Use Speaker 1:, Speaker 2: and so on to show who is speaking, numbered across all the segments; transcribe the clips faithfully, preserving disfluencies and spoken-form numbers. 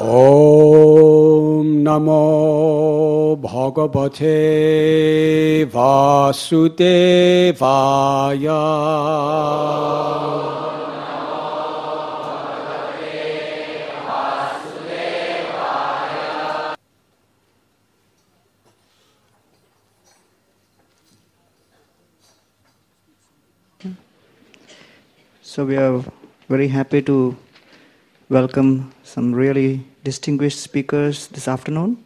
Speaker 1: Om Namo Bhagavate Vasudevaya.
Speaker 2: So we are very happy to welcome some really distinguished speakers this afternoon.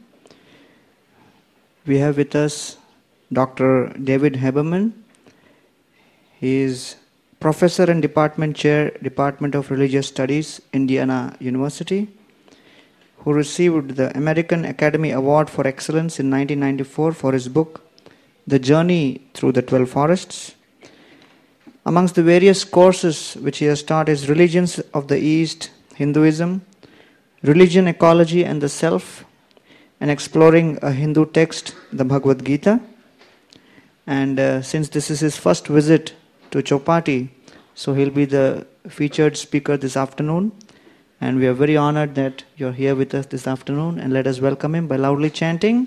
Speaker 2: We have with us Doctor David Haberman. He is Professor and Department Chair, Department of Religious Studies, Indiana University, who received the American Academy Award for Excellence in nineteen ninety-four for his book, The Journey Through the Twelve Forests. Amongst the various courses which he has taught is Religions of the East, Hinduism, Religion, Ecology and the Self, and exploring a Hindu text, the Bhagavad Gita. And uh, since this is his first visit to Chowpatty, so he'll be the featured speaker this afternoon. And we are very honored that you're here with us this afternoon. And let us welcome him by loudly chanting.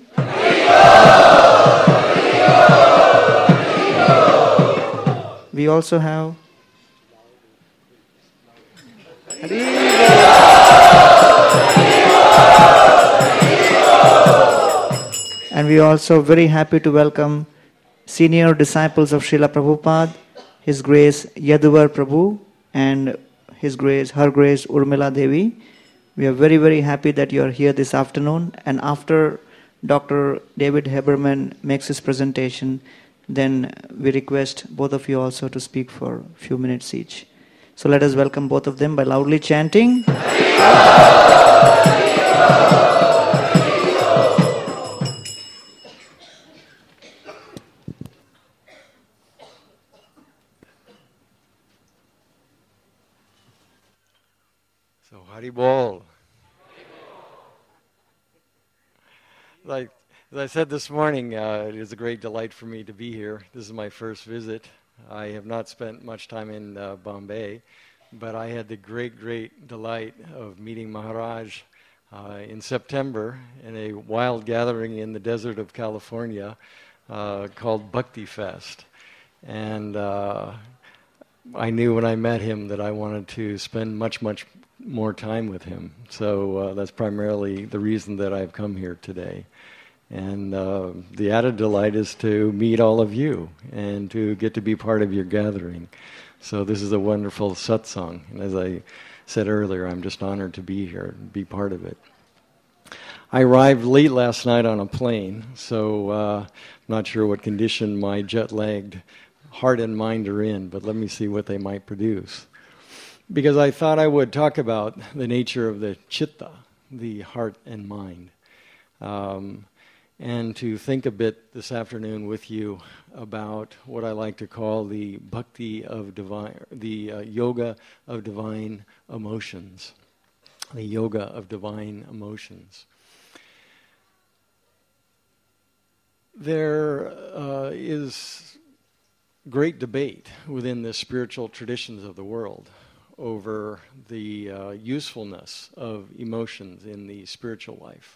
Speaker 2: We also have and we are also very happy to welcome senior disciples of Srila Prabhupada, His Grace Yaduvar Prabhu and His Grace, Her Grace Urmila Devi. We are very, very happy that you are here this afternoon. And after Doctor David Haberman makes his presentation, then we request both of you also to speak for a few minutes each. So let us welcome both of them by loudly chanting.
Speaker 3: So Haribol. Like As I said this morning, uh, it is a great delight for me to be here. This is my first visit. I have not spent much time in uh, Bombay, but I had the great, great delight of meeting Maharaj uh, in September in a wild gathering in the desert of California uh, called Bhakti Fest. And uh, I knew when I met him that I wanted to spend much, much more time with him. So uh, that's primarily the reason that I've come here today. And uh, the added delight is to meet all of you and to get to be part of your gathering. So this is a wonderful satsang. And as I said earlier, I'm just honored to be here and be part of it. I arrived late last night on a plane, so uh, I'm not sure what condition my jet-lagged heart and mind are in, but let me see what they might produce. Because I thought I would talk about the nature of the chitta, the heart and mind. Um, and to think a bit this afternoon with you about what I like to call the bhakti of divine, the uh, yoga of divine emotions, the yoga of divine emotions. There uh, is great debate within the spiritual traditions of the world over the uh, usefulness of emotions in the spiritual life.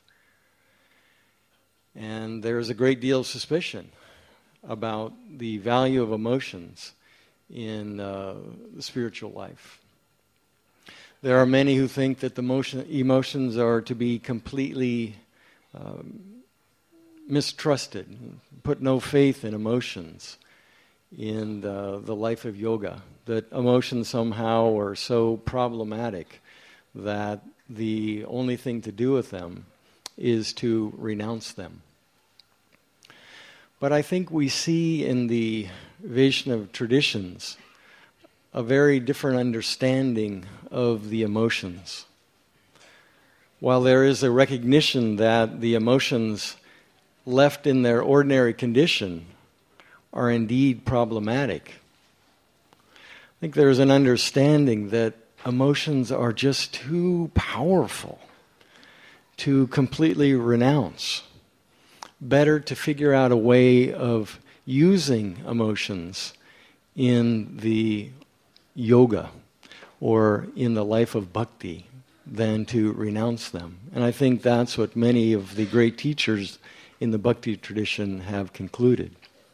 Speaker 3: And there's a great deal of suspicion about the value of emotions in uh, the spiritual life. There are many who think that the motion, emotions are to be completely um, mistrusted, put no faith in emotions in the, the life of yoga, that emotions somehow are so problematic that the only thing to do with them is to renounce them. But I think we see in the Vaishnava traditions a very different understanding of the emotions. While there is a recognition that the emotions left in their ordinary condition are indeed problematic, I think there is an understanding that emotions are just too powerful to completely renounce. Better to figure out a way of using emotions in the yoga or in the life of bhakti than to renounce them. And I think that's what many of the great teachers in the Bhakti tradition have concluded.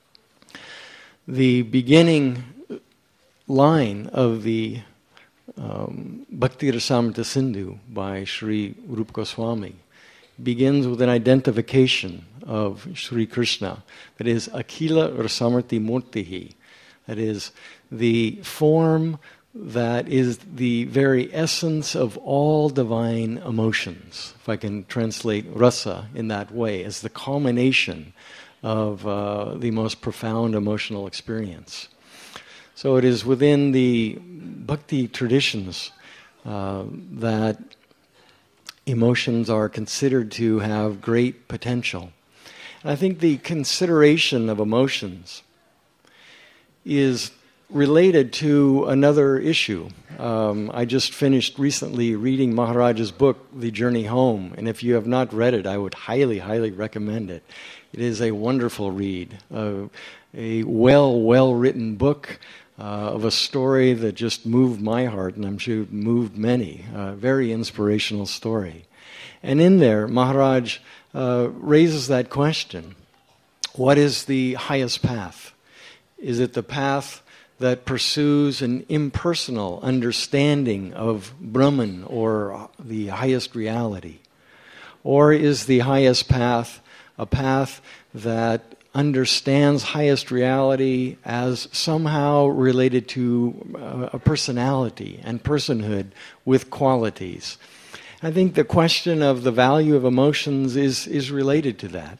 Speaker 3: The beginning line of the um, Bhakti Rasamrita Sindhu by Sri Rupa Goswami begins with an identification of Sri Krishna, that is Akhila Rasamriti Murtihi, that is the form that is the very essence of all divine emotions, if I can translate rasa in that way, as the culmination of uh, the most profound emotional experience. So it is within the bhakti traditions uh, that emotions are considered to have great potential. And I think the consideration of emotions is related to another issue. Um, I just finished recently reading Maharaj's book, The Journey Home, and if you have not read it, I would highly, highly recommend it. It is a wonderful read, uh, a well, well-written book uh, of a story that just moved my heart, and I'm sure moved many. A very inspirational story. And in there, Maharaj uh, raises that question: what is the highest path? Is it the path that pursues an impersonal understanding of Brahman, or the highest reality? Or is the highest path a path that understands highest reality as somehow related to a personality and personhood with qualities? I think the question of the value of emotions is, is related to that.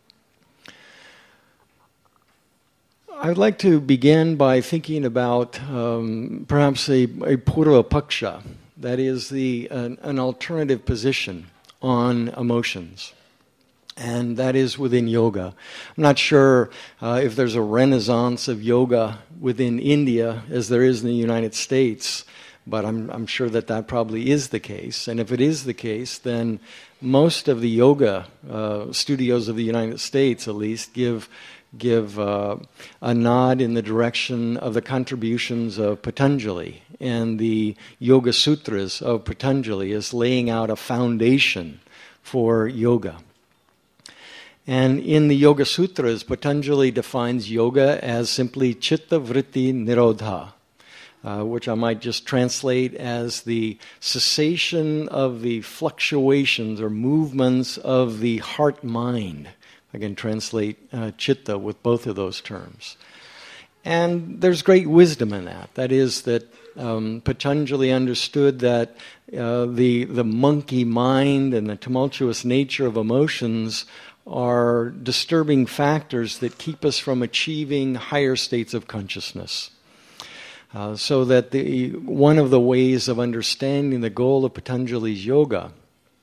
Speaker 3: I would like to begin by thinking about um, perhaps a, a Purva Paksha, that is the an, an alternative position on emotions, and that is within yoga. I'm not sure uh, if there's a renaissance of yoga within India as there is in the United States, but I'm, I'm sure that that probably is the case. And if it is the case, then most of the yoga uh, studios of the United States, at least, give give uh, a nod in the direction of the contributions of Patanjali and the Yoga Sutras of Patanjali as laying out a foundation for yoga. And in the Yoga Sutras, Patanjali defines yoga as simply Chitta Vritti Nirodha, uh, which I might just translate as the cessation of the fluctuations or movements of the heart-mind. I can translate uh, chitta with both of those terms. And there's great wisdom in that. That is that um, Patanjali understood that uh, the, the monkey mind and the tumultuous nature of emotions are disturbing factors that keep us from achieving higher states of consciousness. Uh, so that the one of the ways of understanding the goal of Patanjali's yoga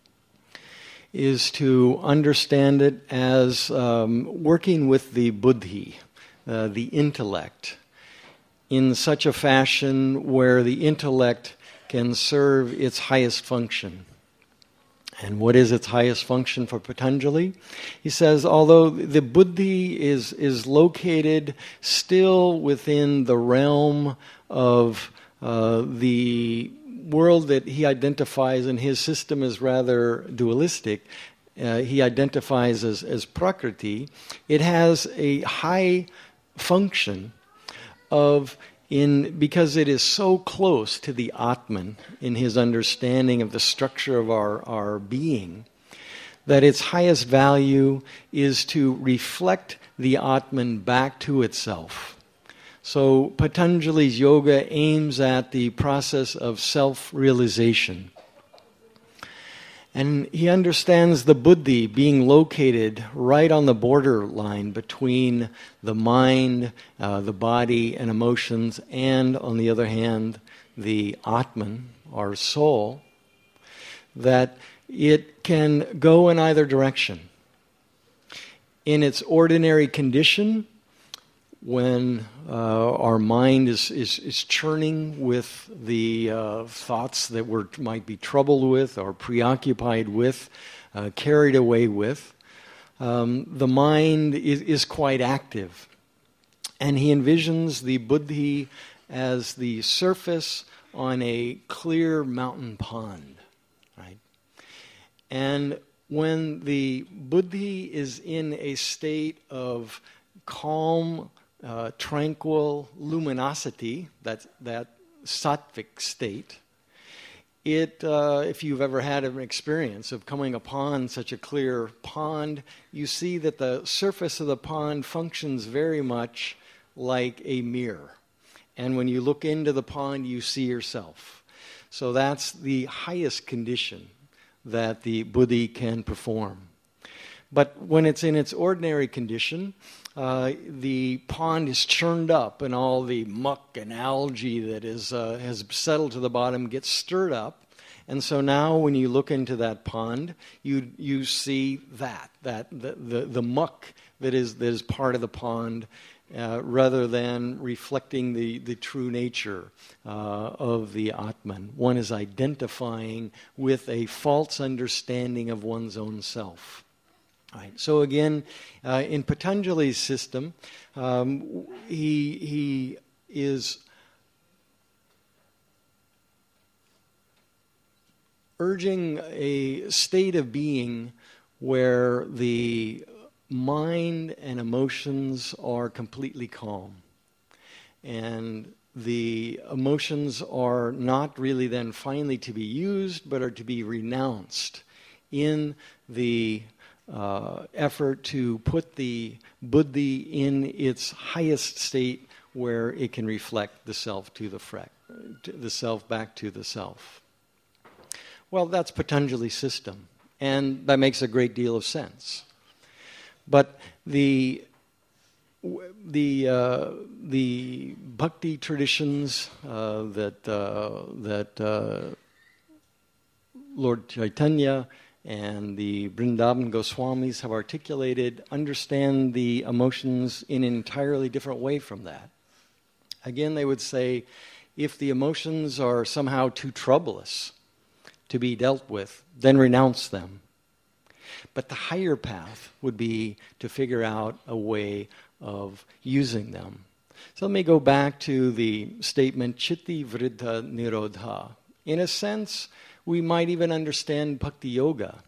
Speaker 3: is to understand it as um, working with the buddhi, uh, the intellect, in such a fashion where the intellect can serve its highest function. And what is its highest function for Patanjali? He says, although the buddhi is, is located still within the realm of uh, the world that he identifies in his system as rather dualistic, uh, he identifies as, as prakriti, it has a high function of, in because it is so close to the Atman in his understanding of the structure of our, our being, that its highest value is to reflect the Atman back to itself. So Patanjali's yoga aims at the process of self-realization. And he understands the buddhi being located right on the borderline between the mind, uh, the body, and emotions, and on the other hand, the Atman, our soul, that it can go in either direction. In its ordinary condition, when uh, our mind is, is, is churning with the uh, thoughts that we might be troubled with or preoccupied with, uh, carried away with, um, the mind is, is quite active. And he envisions the buddhi as the surface on a clear mountain pond. And when the buddhi is in a state of calm, uh, tranquil luminosity, that's that sattvic state, it, uh, if you've ever had an experience of coming upon such a clear pond, you see that the surface of the pond functions very much like a mirror. And when you look into the pond, you see yourself. So that's the highest condition that the buddhi can perform. But when it's in its ordinary condition, uh, the pond is churned up and all the muck and algae that is uh, has settled to the bottom gets stirred up. And so now when you look into that pond, you you see that, that the, the, the muck that is, that is part of the pond, Uh, rather than reflecting the, the true nature uh, of the Atman. One is identifying with a false understanding of one's own self. Right. So again, uh, in Patanjali's system, um, he, he is urging a state of being where the mind and emotions are completely calm. And the emotions are not really then finally to be used, but are to be renounced in the uh, effort to put the buddhi in its highest state where it can reflect the self to the frec, the self back to the self. Well, that's Patanjali's system, and that makes a great deal of sense. But the the uh, the bhakti traditions uh, that uh, that uh, Lord Chaitanya and the Vrindavan Goswamis have articulated understand the emotions in an entirely different way from that. Again, they would say, if the emotions are somehow too troublous to be dealt with, then renounce them. But the higher path would be to figure out a way of using them. So let me go back to the statement, Chitti Vriddha Nirodha. In a sense, we might even understand Bhakti Yoga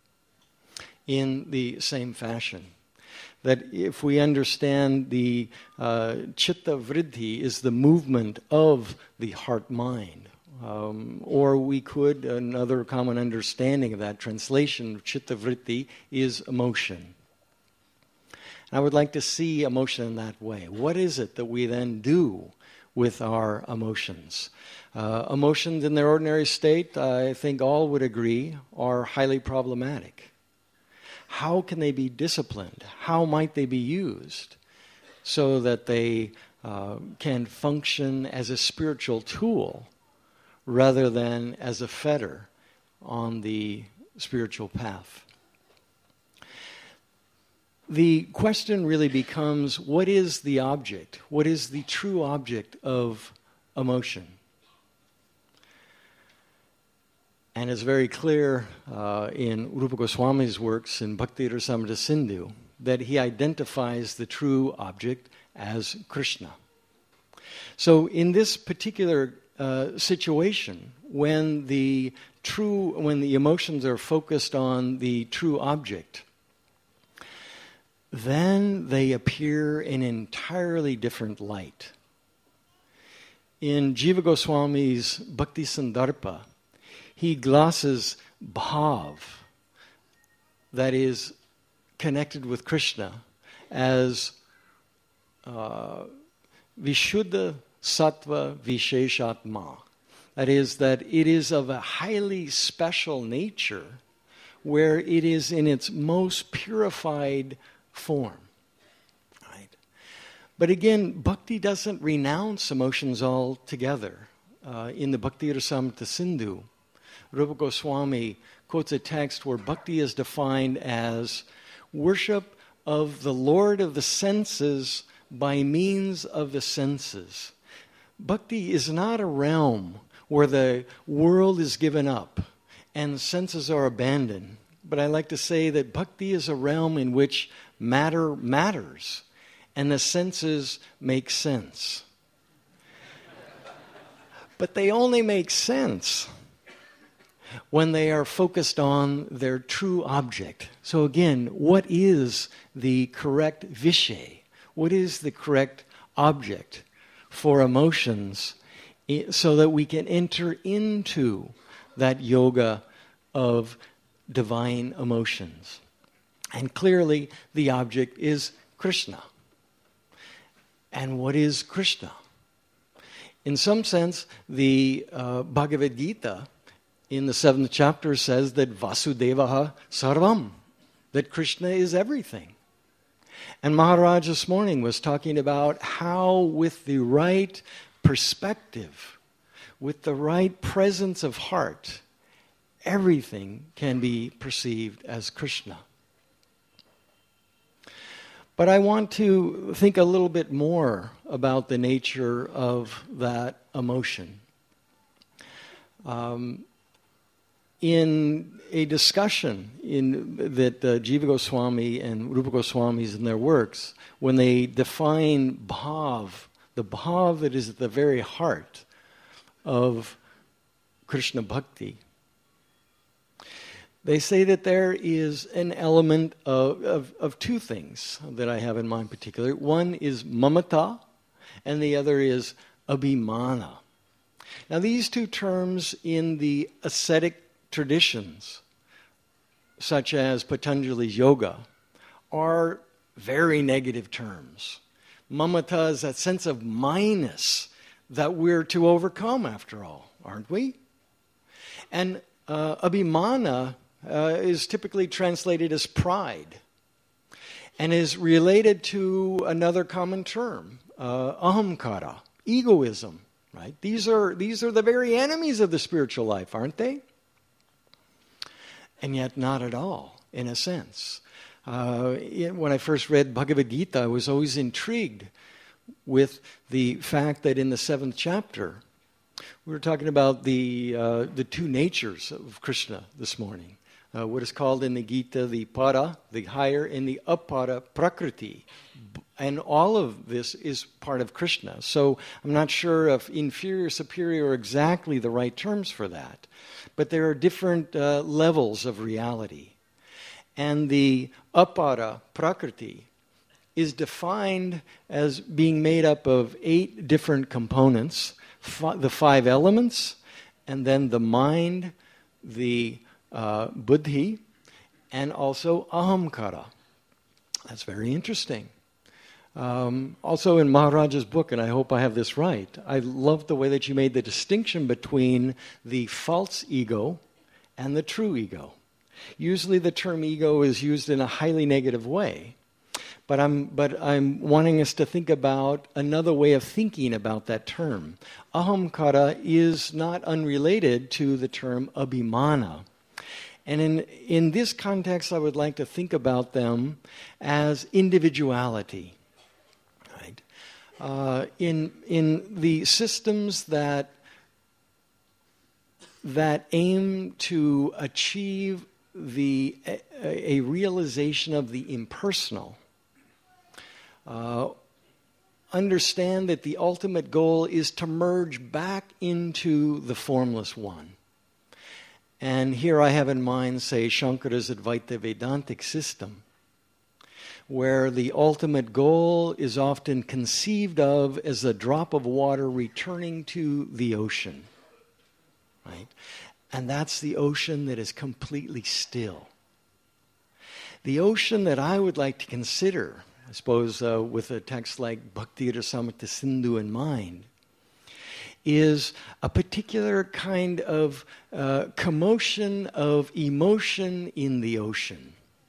Speaker 3: in the same fashion. That if we understand the uh, Chitta Vriddhi is the movement of the heart-mind, Um, or we could, another common understanding of that translation of Chitta Vritti is emotion. And I would like to see emotion in that way. What is it that we then do with our emotions? Uh, emotions in their ordinary state, I think all would agree, are highly problematic. How can they be disciplined? How might they be used so that they uh, can function as a spiritual tool rather than as a fetter on the spiritual path? The question really becomes, what is the object? What is the true object of emotion? And it's very clear uh, in Rupa Goswami's works in Bhakti Rasamrita Sindhu that he identifies the true object as Krishna. So in this particular Uh, situation, when the true, when the emotions are focused on the true object, then they appear in an entirely different light. In Jiva Goswami's Bhakti Sandarpa, he glosses bhav, that is connected with Krishna, as uh, Vishuddha Sattva Visheshatma. That is, that it is of a highly special nature where it is in its most purified form. Right? But again, bhakti doesn't renounce emotions altogether. Uh, in the Bhakti Rasamrita Sindhu, Rupa Goswami quotes a text where bhakti is defined as worship of the Lord of the senses by means of the senses. Bhakti is not a realm where the world is given up and senses are abandoned. But I like to say that bhakti is a realm in which matter matters and the senses make sense. But they only make sense when they are focused on their true object. So again, what is the correct vishay? What is the correct object for emotions so that we can enter into that yoga of divine emotions? And clearly the object is Krishna. And what is Krishna? In some sense, the uh, Bhagavad Gita in the seventh chapter says that Vasudevaha Sarvam, that Krishna is everything. And Maharaj this morning was talking about how with the right perspective, with the right presence of heart, everything can be perceived as Krishna. But I want to think a little bit more about the nature of that emotion. Um, in a discussion in, that uh, Jiva Goswami and Rupa Goswamis in their works, when they define bhav, the bhav that is at the very heart of Krishna Bhakti, they say that there is an element of, of, of two things that I have in mind particularly. One is mamata, and the other is abhimana. Now these two terms in the ascetic traditions, such as Patanjali's yoga, are very negative terms. Mamata is that sense of minus that we're to overcome after all, aren't we? And uh, abhimana Uh, is typically translated as pride and is related to another common term, uh, ahamkara, egoism, right? These are, these are the very enemies of the spiritual life, aren't they? And yet not at all, in a sense. Uh, when I first read Bhagavad Gita, I was always intrigued with the fact that in the seventh chapter, we were talking about the, uh, the two natures of Krishna this morning. Uh, what is called in the Gita the para, the higher, and the apara, prakriti. And all of this is part of Krishna. So I'm not sure if inferior, superior are exactly the right terms for that. But there are different uh, levels of reality. And the apara, prakriti, is defined as being made up of eight different components, f- the five elements, and then the mind, the Uh, buddhi, and also ahamkara. That's very interesting. Um, also in Maharaj's book, and I hope I have this right, I love the way that you made the distinction between the false ego and the true ego. Usually the term ego is used in a highly negative way, but I'm, but I'm wanting us to think about another way of thinking about that term. Ahamkara is not unrelated to the term abhimana. And in, in this context, I would like to think about them as individuality. Right? Uh, in, in the systems that, that aim to achieve the, a, a realization of the impersonal, uh, understand that the ultimate goal is to merge back into the formless one. And here I have in mind, say, Shankara's Advaita Vedantic system, where the ultimate goal is often conceived of as a drop of water returning to the ocean. Right? And that's the ocean that is completely still. The ocean that I would like to consider, I suppose uh, with a text like Bhakti Rasamrita Sindhu in mind, is a particular kind of uh, commotion of emotion in the ocean.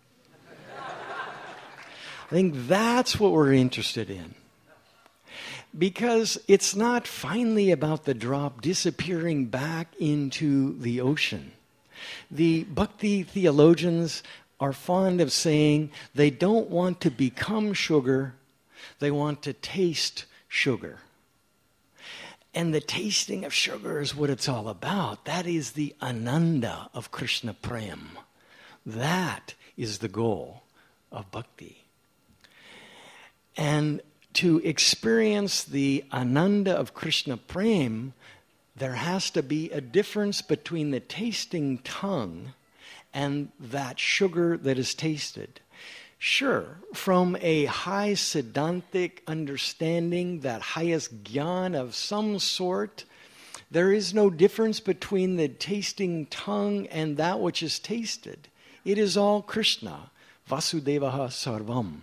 Speaker 3: I think that's what we're interested in. Because it's not finally about the drop disappearing back into the ocean. The Bhakti theologians are fond of saying they don't want to become sugar, they want to taste sugar. And the tasting of sugar is what it's all about. That is the ananda of Krishna Prem. That is the goal of bhakti. And to experience the ananda of Krishna Prem there has to be a difference between the tasting tongue and that sugar that is tasted. Sure, from a high Siddhantic understanding, that highest jnana of some sort, there is no difference between the tasting tongue and that which is tasted. It is all Krishna, Vasudevaha Sarvam.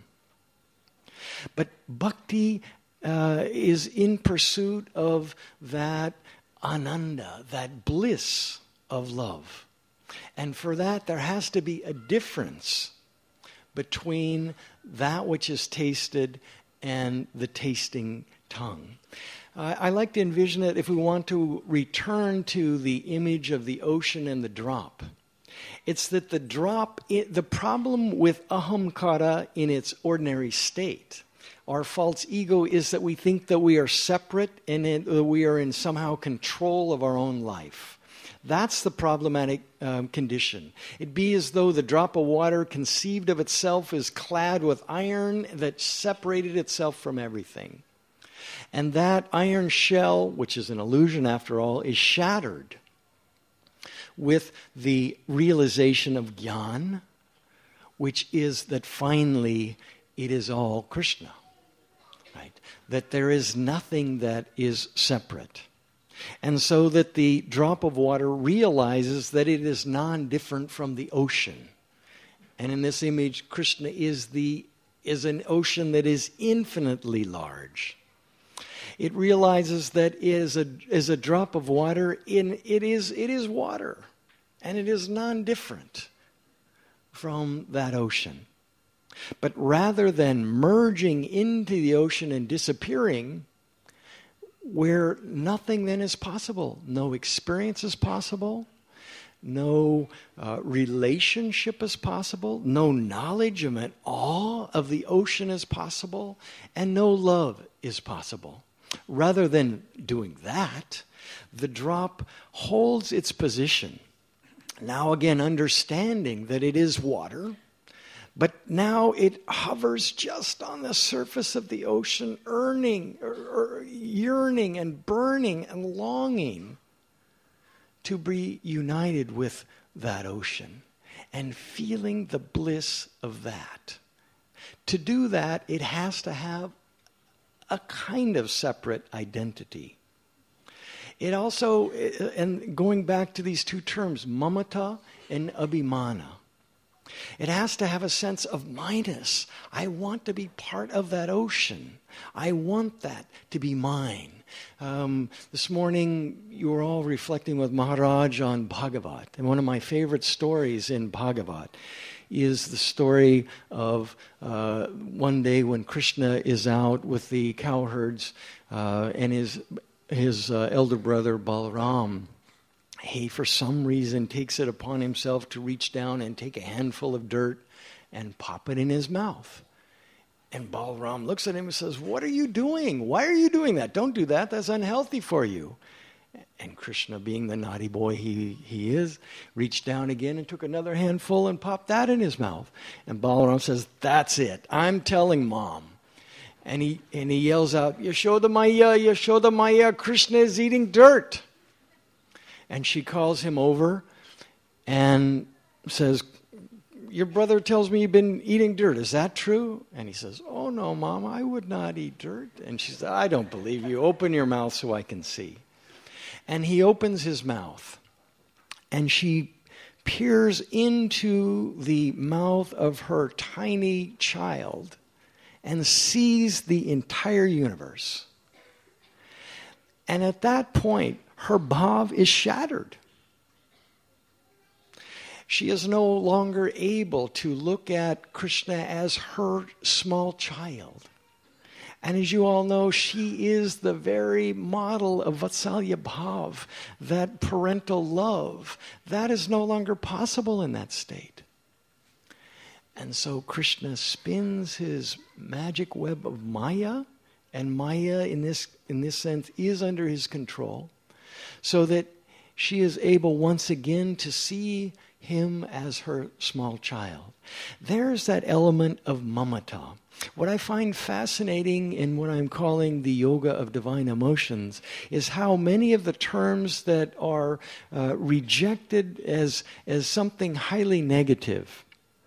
Speaker 3: But bhakti uh, is in pursuit of that ananda, that bliss of love. And for that, there has to be a difference between that which is tasted and the tasting tongue. Uh, I like to envision it if we want to return to the image of the ocean and the drop. It's that the drop, the problem with ahamkara in its ordinary state, our false ego, is that we think that we are separate and that we are in somehow control of our own life. That's the problematic um, condition. It'd be as though the drop of water conceived of itself is clad with iron that separated itself from everything. And that iron shell, which is an illusion after all, is shattered with the realization of jnana, which is that finally it is all Krishna. Right? That there is nothing that is separate. And so that the drop of water realizes that it is non-different from the ocean. And in this image, Krishna is the is an ocean that is infinitely large. It realizes that it is a, is a drop of water, in it is it is water. And it is non-different from that ocean. But rather than merging into the ocean and disappearing, where nothing then is possible. No experience is possible. No uh, relationship is possible. No knowledge of an awe of the ocean is possible. And no love is possible. Rather than doing that, the drop holds its position. Now again, understanding that it is water, but now it hovers just on the surface of the ocean, earning, or, or yearning and burning and longing to be united with that ocean and feeling the bliss of that. To do that, it has to have a kind of separate identity. It also, and going back to these two terms, mamata and abhimana, it has to have a sense of minus. I want to be part of that ocean. I want that to be mine. Um, this morning, you were all reflecting with Maharaj on Bhagavat. And one of my favorite stories in Bhagavat is the story of uh, one day when Krishna is out with the cowherds uh, and his, his uh, elder brother Balaram. He, for some reason, takes it upon himself to reach down and take a handful of dirt and pop it in his mouth. And Balaram looks at him and says, "What are you doing? Why are you doing that? Don't do that. That's unhealthy for you." And Krishna, being the naughty boy he, he is, reached down again and took another handful and popped that in his mouth. And Balaram says, "That's it. I'm telling Mom." And he, and he yells out, "Yashoda Maya, Yashoda Maya, Krishna is eating dirt." And she calls him over and says, "Your brother tells me you've been eating dirt. Is that true?" And he says, "Oh, no, Mom, I would not eat dirt." And she says, "I don't believe you. Open your mouth so I can see." And he opens his mouth. And she peers into the mouth of her tiny child and sees the entire universe. And at that point, her bhav is shattered. She is no longer able to look at Krishna as her small child. And as you all know, she is the very model of Vatsalya Bhav, that parental love. That is no longer possible in that state. And so Krishna spins his magic web of Maya, and Maya in this, in this sense is under his control, so that she is able once again to see him as her small child. There's that element of mamata. What I find fascinating in what I'm calling the yoga of divine emotions is how many of the terms that are uh, rejected as, as something highly negative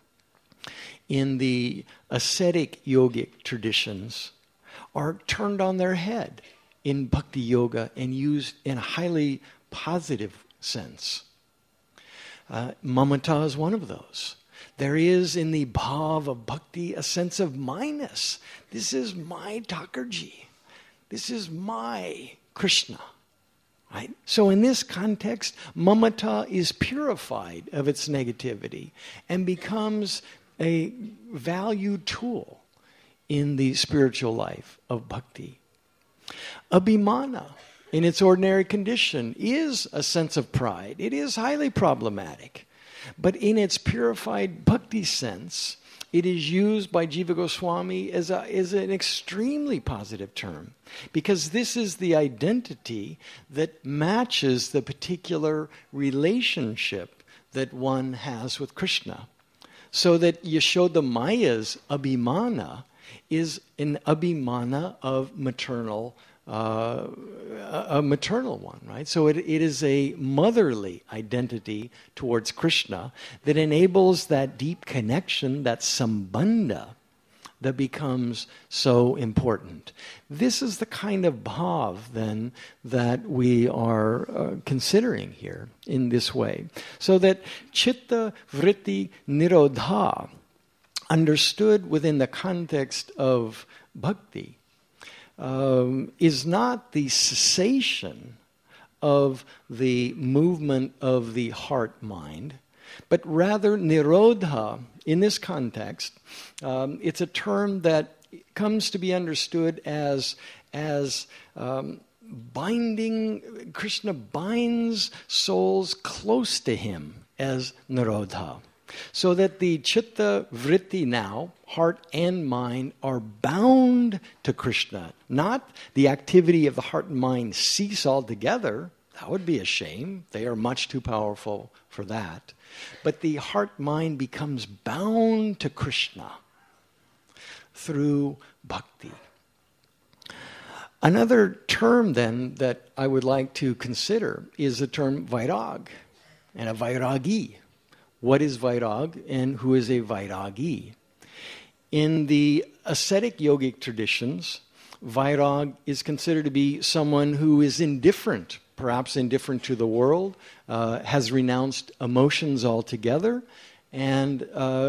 Speaker 3: in the ascetic yogic traditions are turned on their head in bhakti yoga and used in a highly positive sense. Uh, mamata is one of those. There is in the bhav of bhakti a sense of myness. This is my Thakurji. This is my Krishna. Right? So in this context, mamata is purified of its negativity and becomes a valued tool in the spiritual life of bhakti. Abhimana, in its ordinary condition, is a sense of pride. It is highly problematic. But in its purified bhakti sense, it is used by Jiva Goswami as, a, as an extremely positive term, because this is the identity that matches the particular relationship that one has with Krishna. So that Yashoda Maya's abhimana is an abhimana of maternal Uh, a, a maternal one, right? So it, it is a motherly identity towards Krishna that enables that deep connection, that sambandha, that becomes so important. This is the kind of bhav, then, that we are uh, considering here in this way. So that chitta vritti nirodha, understood within the context of bhakti, Um, is not the cessation of the movement of the heart-mind, but rather nirodha, in this context, um, it's a term that comes to be understood as, as um, binding, Krishna binds souls close to him as nirodha. So that the chitta vritti now, heart and mind, are bound to Krishna. Not the activity of the heart and mind cease altogether. That would be a shame. They are much too powerful for that. But the heart-mind becomes bound to Krishna through bhakti. Another term then that I would like to consider is the term vairag and a vairagi. What is vairag and who is a vairagi? In the ascetic yogic traditions, vairag is considered to be someone who is indifferent, perhaps indifferent to the world, uh, has renounced emotions altogether, and uh,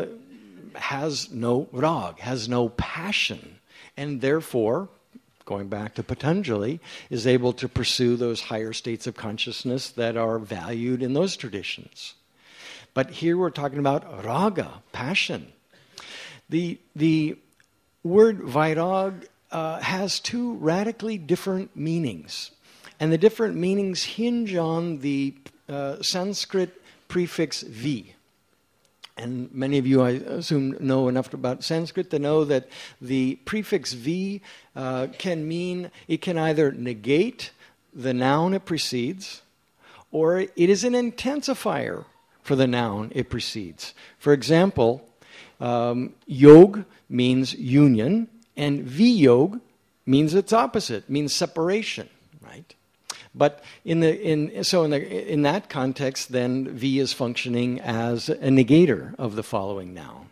Speaker 3: has no rag, has no passion, and therefore, going back to Patanjali, is able to pursue those higher states of consciousness that are valued in those traditions. But here we're talking about raga, passion. The, the word vairag uh, has two radically different meanings. And the different meanings hinge on the uh, Sanskrit prefix vi. And many of you, I assume, know enough about Sanskrit to know that the prefix vi uh, can mean, it can either negate the noun it precedes, or it is an intensifier for the noun it precedes. For example, um, yog means union, and viyog means its opposite, means separation, right? But in the in so in the in that context, then V is functioning as a negator of the following noun.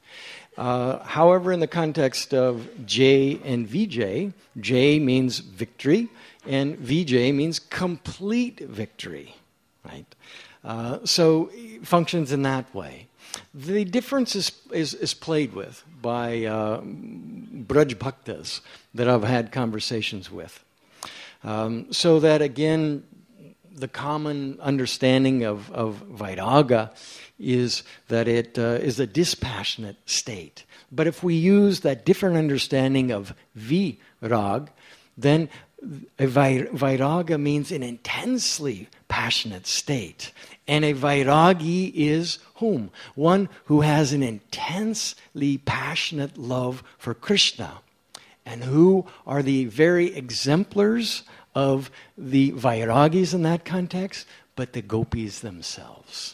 Speaker 3: Uh, however, in the context of J and V J, J means victory, and V J means complete victory, right? Uh, so it functions in that way. The difference is, is, is played with by uh, Braj Bhaktas that I've had conversations with. Um, so that, again, the common understanding of, of Vairaga is that it uh, is a dispassionate state. But if we use that different understanding of Virag, then a Vairaga means an intensely passionate state. And a Vairagi is whom? One who has an intensely passionate love for Krishna. And who are the very exemplars of the Vairagis in that context? But the gopis themselves.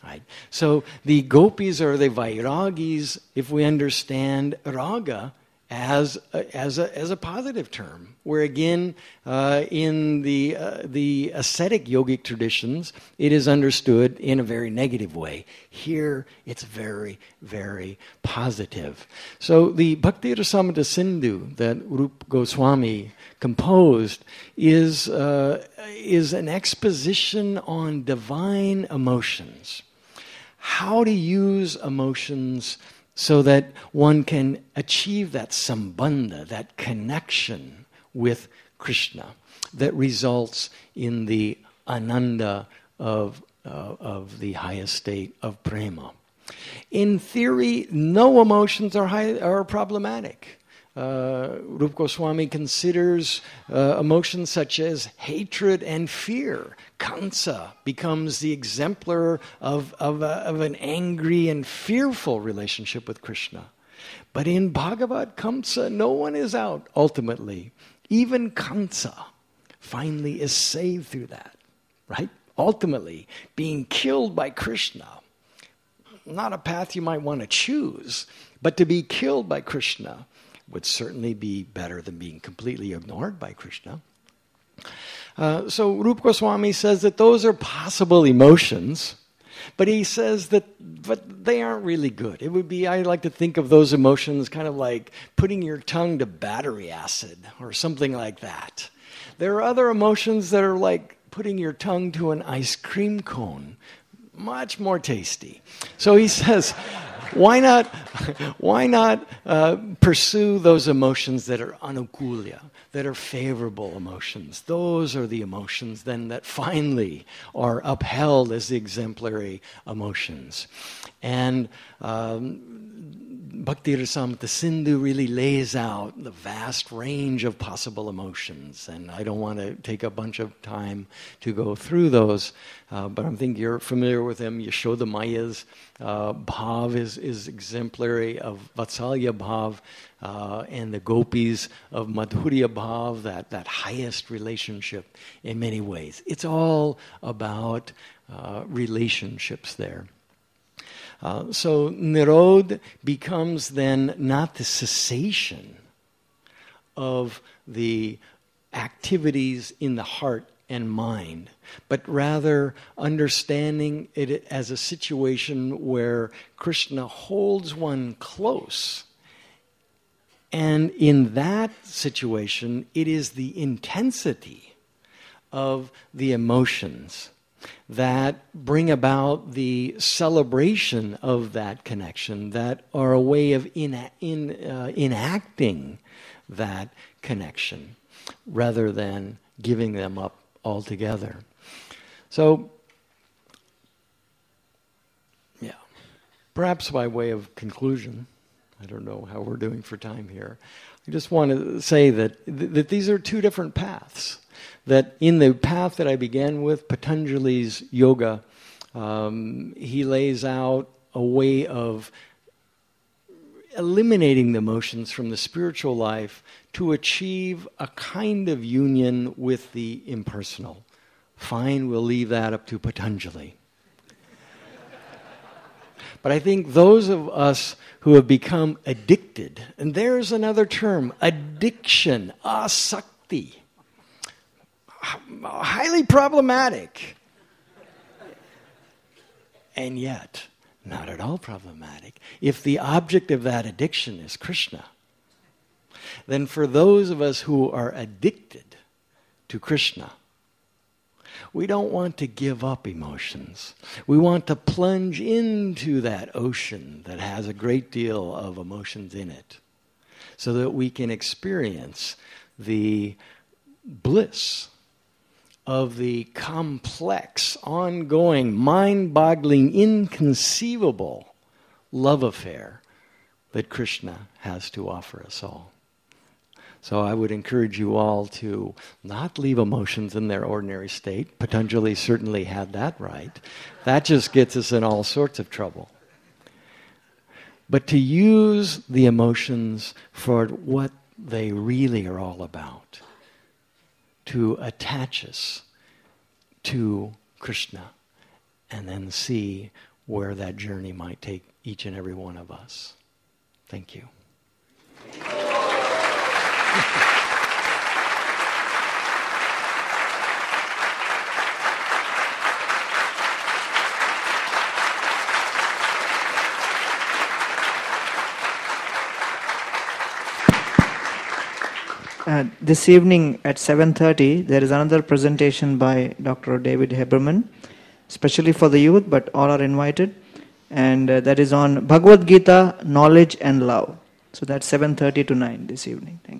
Speaker 3: Right? So the gopis are the vairagis if we understand raga as a, as a, as a positive term, where again uh, in the uh, the ascetic yogic traditions it is understood in a very negative way. Here it's very, very positive. So the Bhakti Rasamrita Sindhu that Rupa Goswami composed is uh, is an exposition on divine emotions. How to use emotions so that one can achieve that sambandha, that connection with Krishna that results in the ananda of, uh, of the highest state of prema. In theory, no emotions are, high, are problematic. Uh, Rupa Goswami considers uh, emotions such as hatred and fear. Kamsa becomes the exemplar of, of, a, of an angry and fearful relationship with Krishna. But in Bhagavad Kamsa, no one is out ultimately. Even Kamsa finally is saved through that, right? Ultimately, being killed by Krishna. Not a path you might want to choose, but to be killed by Krishna would certainly be better than being completely ignored by Krishna. Uh, so Rupa Goswami says that those are possible emotions, but he says that but they aren't really good. It would be, I like to think of those emotions kind of like putting your tongue to battery acid or something like that. There are other emotions that are like putting your tongue to an ice cream cone, much more tasty. So he says, Why not, why not uh, pursue those emotions that are anukulya, that are favorable emotions? Those are the emotions then that finally are upheld as the exemplary emotions. And um, Bhakti Rasamrita Sindhu really lays out the vast range of possible emotions. And I don't want to take a bunch of time to go through those, uh, but I think you're familiar with them. Yashoda Maya's uh, bhav is, is exemplary of Vatsalya bhav, uh, and the gopis of Madhurya bhav, that, that highest relationship in many ways. It's all about uh, relationships there. Uh, so Nirod becomes then not the cessation of the activities in the heart and mind, but rather understanding it as a situation where Krishna holds one close. And in that situation, it is the intensity of the emotions that bring about the celebration of that connection, that are a way of in, in, uh, enacting that connection rather than giving them up altogether. So, yeah, perhaps by way of conclusion, I don't know how we're doing for time here, I just want to say that, th- that these are two different paths. That in the path that I began with, Patanjali's yoga, um, he lays out a way of eliminating the emotions from the spiritual life to achieve a kind of union with the impersonal. Fine, we'll leave that up to Patanjali. But I think those of us who have become addicted, and there's another term, addiction, asakti, highly problematic, and yet not at all problematic. If the object of that addiction is Krishna, then for those of us who are addicted to Krishna, we don't want to give up emotions. We want to plunge into that ocean that has a great deal of emotions in it so that we can experience the bliss of the complex, ongoing, mind-boggling, inconceivable love affair that Krishna has to offer us all. So I would encourage you all to not leave emotions in their ordinary state. Patanjali certainly had that right. That just gets us in all sorts of trouble. But to use the emotions for what they really are all about. To attach us to Krishna and then see where that journey might take each and every one of us. Thank you.
Speaker 2: Uh, this evening at seven thirty, there is another presentation by Doctor David Heberman, especially for the youth, but all are invited. And uh, that is on Bhagavad Gita, Knowledge and Love. So that's seven thirty to nine this evening. Thank you.